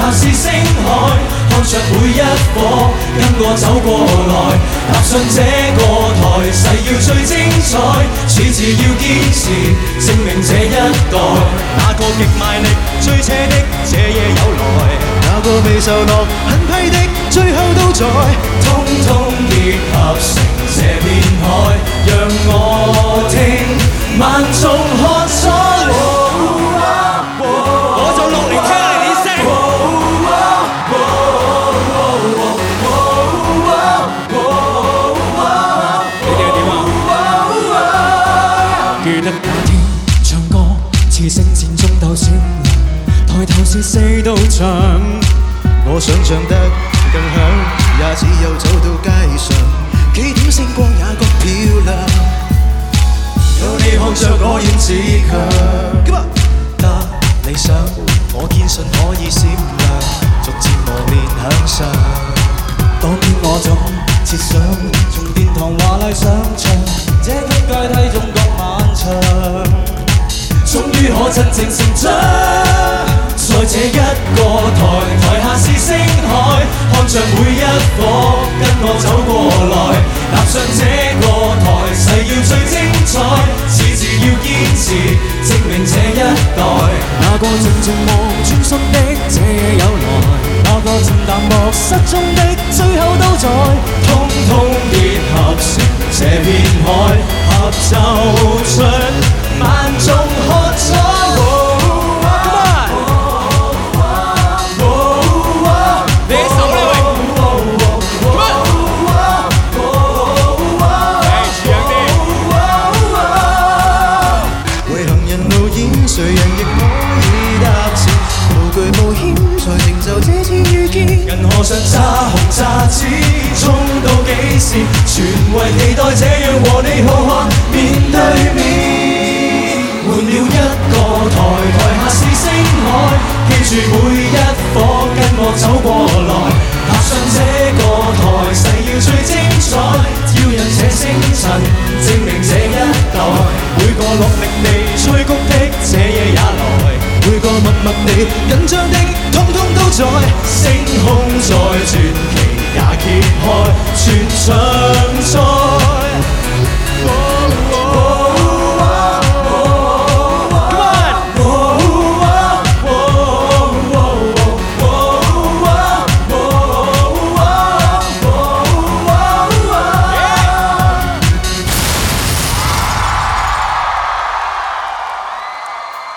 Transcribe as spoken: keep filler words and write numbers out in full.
下是星海，看着每一顆跟我走過來，踏上這個台，誓要最精彩，此次要堅持，證明這一代。那個極賣力、最邪的，這夜有來；那個未受落、狠批的，最後都在，通通結合成這片海，讓我聽萬眾喝彩。我就落嚟聽下你啲聲。你哋係點啊？記得那天唱歌，似星戰中鬥小人，抬頭是四道牆。 我想象得更響，也只有走到街上，幾點星光也覺漂亮。 有你看着我演自強，得理想，我堅信可以閃亮，逐漸磨練向上。當天我總設想，從殿堂華麗上場，這級階梯中覺漫長，終於可真正成長。在這一個台，台下是星海，看着每一顆跟我走過來，踏上這個台，誓要最精彩，此次要堅持，證明這一代。那個靜靜望穿梭的這夜有來，那個漸淡漠失蹤的最後都在，通通結合成這片海，合奏出萬眾喝彩。 誰人亦可以達成，無懼冒險，才成就這次遇見。 銀河上揸紅炸子，衝到幾時？全為期待這樣和你浩瀚面對面。換了一個台，台下是星海，記住每一顆跟我走過來，踏上這個台，誓要最精彩，挑引這星塵，證明這一代。每個落力地催谷的這夜也來，每個默默地緊張的，通通都在，星空再傳奇也揭開。